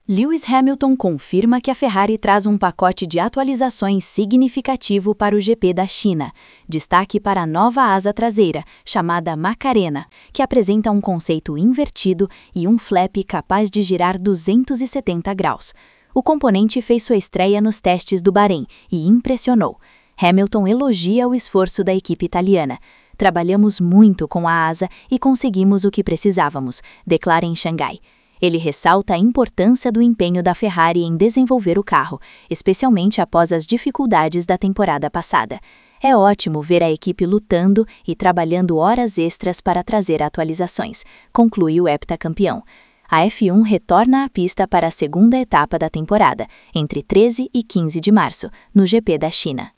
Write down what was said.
Lewis Hamilton confirma que a Ferrari traz um pacote de atualizações significativo para o GP da China. Destaque para a nova asa traseira, chamada Macarena, que apresenta um conceito invertido e um flap capaz de girar 270 graus. O componente fez sua estreia nos testes do Bahrein e impressionou. Hamilton elogia o esforço da equipe italiana. Trabalhamos muito com a asa e conseguimos o que precisávamos, declara em Xangai. Ele ressalta a importância do empenho da Ferrari em desenvolver o carro, especialmente após as dificuldades da temporada passada. É ótimo ver a equipe lutando e trabalhando horas extras para trazer atualizações, conclui o heptacampeão. A F1 retorna à pista para a segunda etapa da temporada, entre 13 e 15 de março, no GP da China.